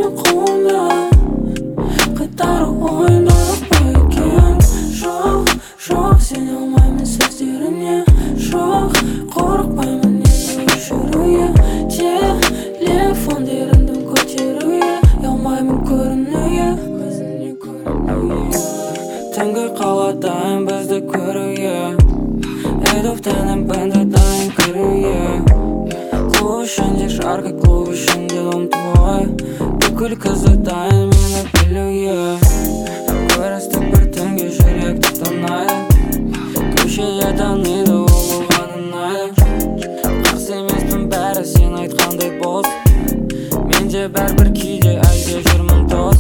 менің қолымда. Қайтару ойында жоқ па екен? Жоқ, сене алмаймын сөздеріне. Жоқ, қорықпаймын енді өшіруге. Телефондеріңді көтеруге. Ұялмаймын көрінуге, өзіңе көрінуге. Түнгі қаладайын бізді көруге. Эдов тәнім бәнді дайын кіруге. Клуб ішінде жарко, клуб ішінде дом твой. Бүкіл қызы дайын мені білуге. Көрістік бір түнге жүректі тонайды. Көшеде таниды ол оған ұнайды. Қарсы емеспін бәрі сен айтқандай бос. Менде бәрбір кейде әлде жүрмін дос.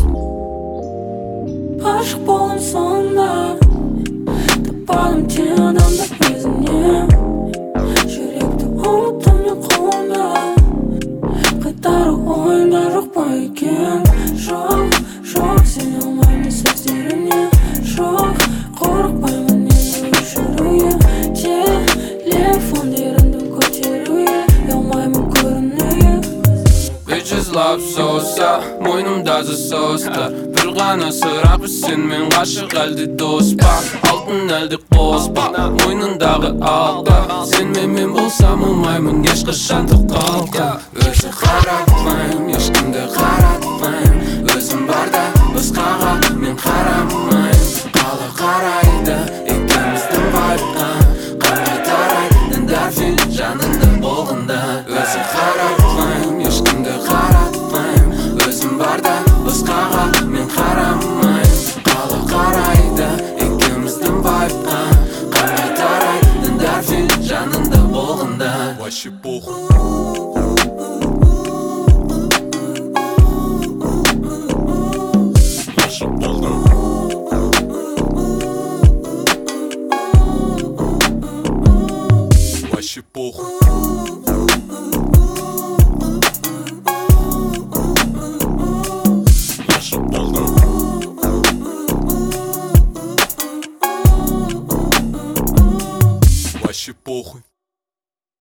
Ғашық болдым сонда, таппадым тең адамды өзіңе. Жүректі ұмыттым мен қолымда. Қайтару ойында жоқ па екен? Жоқ, сене алмаймын сөздеріне. Жоқ, қорықпаймын енді өшіруге. Телефондеріңді көтеруге. Ұялмаймын көрінуге. Bitches love соса, мойнымда засостар. Бір ғана сұрақ біз сенімен ғашық әлде дос па? Алтын әлде қос па? Мойнындағы алқа. Сенмен мен болсам алмаймын ешқашан тоқталға. Өзі қаратпаймын, ешкімді қаратпаймын.